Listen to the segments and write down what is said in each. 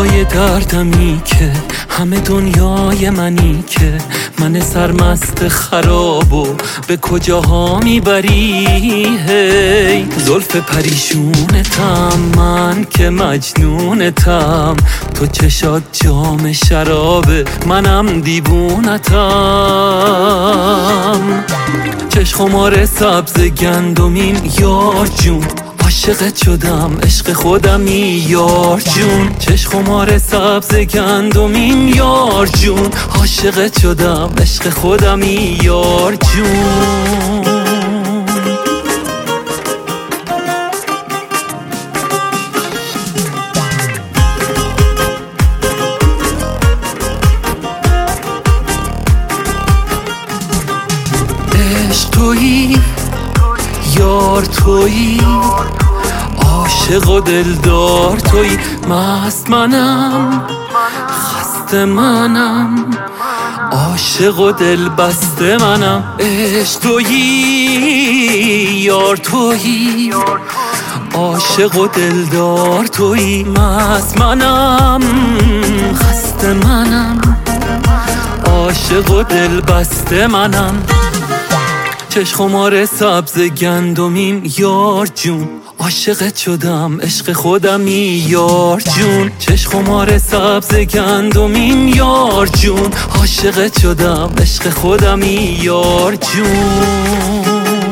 دریای دردمی که همه دنیای منی که من سرمست خرابو به کجاها میبری. هی زلف پریشونتم من که مجنونتم، تو چشات جام شرابه منم دیوونتم. چشم خمار سبز گندمیم یار جون، عاشقت شدم عشق خودمی یار جون. چشم خمار سبز گندمیم یار جون، عاشقت شدم عشق خودمی یار جون. عشق تویی یار تویی، عاشق و دلدار تویی، مست منم خسته منم، عاشق و دل بسته منم. عشق تویی یار تویی، عاشق و دلدار تویی، مست منم خسته منم، عاشق و دل بسته منم. چشم خمار سبز گندمیم یار جون، عاشقت شدم عشق خودمی یار جون. چشم خمار سبز گندمیم یار جون، عاشقت شدم عشق خودمی یار جون.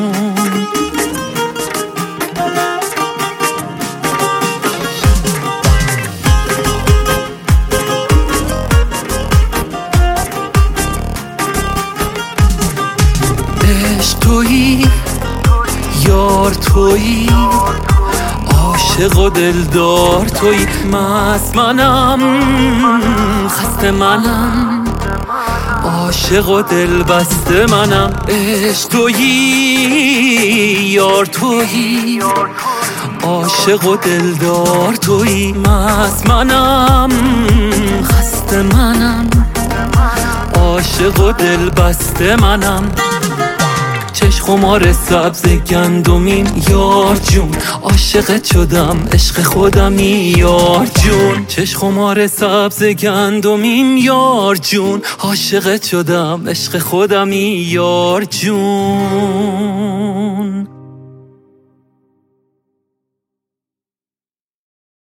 عشق تویی یار تویی، عاشق و دلدار تویی، مست منم خسته منم، عاشق و دل بسته منم. عشق تویی یار تویی، عاشق و دلدار تویی، مست منم خسته منم، عاشق و دل بسته منم. چشم خمار سبز گندمیم یار جون، عاشقت شدم عشق خودمی یار جون. چشم خمار سبز گندمیم یار جون، عاشقت شدم عشق خودمی یار جون.